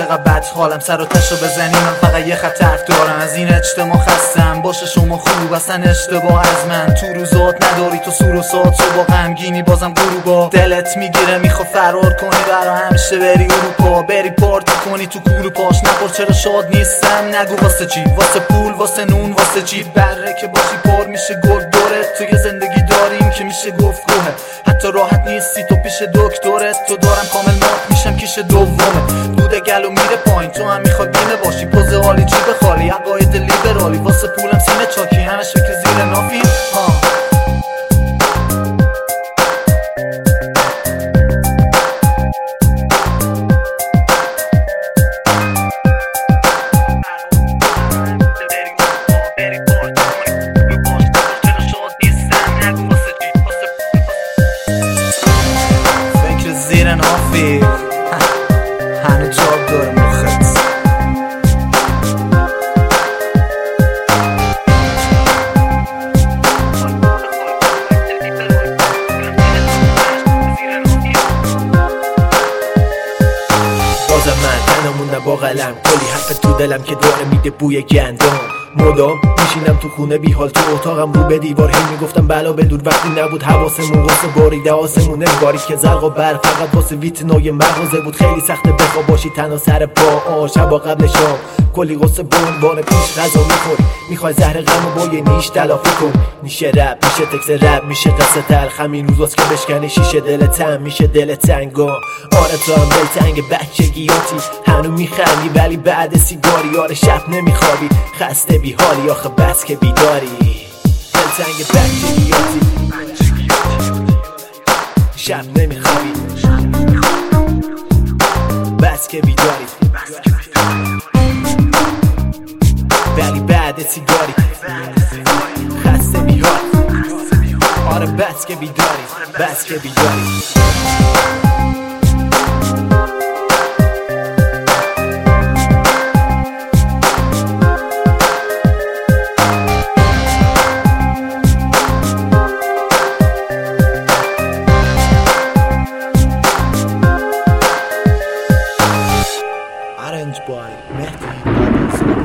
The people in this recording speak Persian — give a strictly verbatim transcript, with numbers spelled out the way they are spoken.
چقدر بد حالم، سر و تشو بزنی من فقط یه خط حرف دارم. از این اجتماع خستم، باشه شما خوب اصلا اشتباه از من. تو روزات نداری تو سور و سات، تو با غمگینی بازم غروبا دلت میگیره میخوا فرار کنی برا همیشه بری اروپا، بری پارتی کنی تو کور پاش. نخور چرا شاد نیستم نگو واسه چی، واسه پول واسه نون واسه جیب بره که باشی پر میشه گل دورت. تو یه زندگی داریم که میشه گفت گوه، حتی راحت نیستی تو پیش دکترت. تو دارم کامل مات میشم کیش دومه، دود گلو میره پایین تو هم میخواد بیمه باشی. پوز حالی جیب خالی عقاید لیبرالی، واسه پولم سینه چاکی همش فکر زیر نافی ها. زیر نافی هنو جاب داره مخت. بازم من تنها موندم با قلم، کلی حرف تو دلم که داره میده بوی گندم. مدام میشینم تو خونه بی حال، تو اتاقم رو به دیوار هی میگفتم بلا بدور. وقتی نبود حواسمون واسه باریده آسمون انگاری که زرق و برق فقط واسه ویتنای مغازه بود. خیلی سخته بخوا باشی تنها سر پا، شبا قبل شام کلی غصه بون پیش غذا میخوری، میخوای زهر غمو با یه نیش تلافی کن. میشه رپ میشه تکس رپ میشه قصه تلخ، همین روزاست که بشکنی شیشه دلتم میشه دل تنگا. آره تو هم دل تنگ بچگیاتی، هنو میخندی ولی بعد سیگاری. آره شب نمیخوابی خسته بی حالی، آخه بس که بیداری. دل تنگ بچگیاتی، شب نمیخوابی بس که بیداری، ولی بعد سیگاری خسته بی حالی. آره بس که بیداری بس که بیداری. Arranged by Mehdi.